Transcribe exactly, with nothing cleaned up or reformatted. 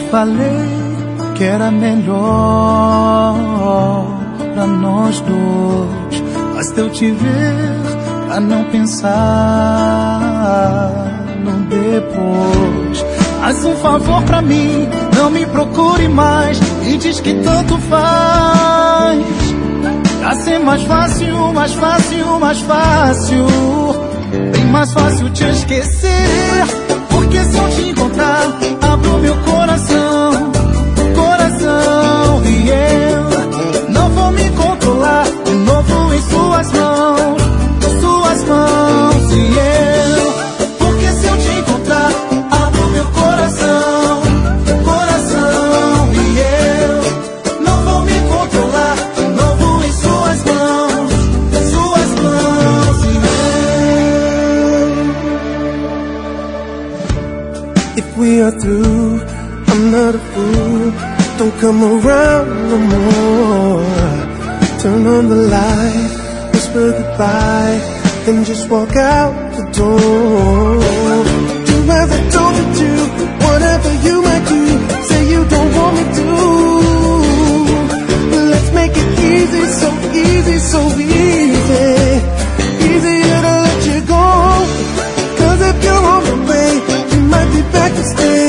falei que era melhor pra nós dois. Basta eu te ver pra não pensar no depois. Faz um favor pra mim, não me procure mais e diz que tanto faz. Pra ser mais fácil, mais fácil, mais fácil, bem mais fácil te esquecer. Porque se eu te encontrar, abro meu coração, coração, e eu não vou me controlar de novo em suas mãos, suas mãos, e eu. Porque se eu te encontrar, abro meu coração, coração, e eu não vou me controlar de novo em suas mãos, suas mãos, e eu. If we are through, I'm not a fool. Don't come around no more. Turn on the light, whisper goodbye, then just walk out the door. Do as I told you, whatever you might do, say you don't want me to. But let's make it easy, so easy, so easy. Easier to let you go. Cause if you're on the way, you might be back to stay.